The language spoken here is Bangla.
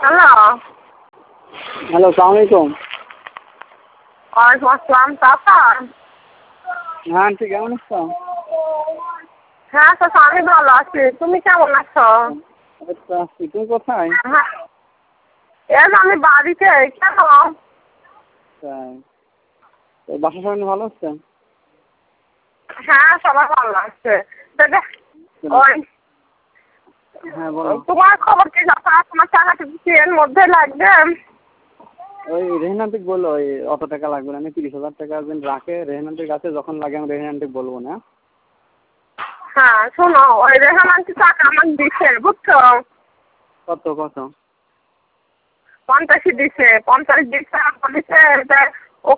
হ্যালো। হ্যালো, সালাম আলাইকুম। ওয়ালাইকুম আসসালাম। চাচা? হ্যাঁ আন্টি, কেমন আছো? হ্যাঁ চাচা, আমি ভালো আছি। তুমি কেমন আছো? আচ্ছা, আছি। তুমি কোথায়? হ্যাঁ, এই যে আমি বাড়িতে। কেন? তাই, তো বাসার সবাই ভালো আছে? হ্যাঁ, সবাই ভালো আছে। ওই হ্যাঁ বলো। তোমার খবর কি চাচা? তোমার টাকাটা কি এর মধ্যে লাগবে? ওই রেহান আন্টিকে বললো ওই অত টাকা লাগবে না, আমি 30,000 টাকা দিন রাখে রেহান আন্টির কাছে, যখন লাগে আমি রেহান আন্টিকে বলবো না। হ্যাঁ শোনো, ওই রেহান আন্টি টাকা আমাকে দিছে, বুঝছো? কত কত? 50 দিছে, 50 দিছে, আমাকে দিছে।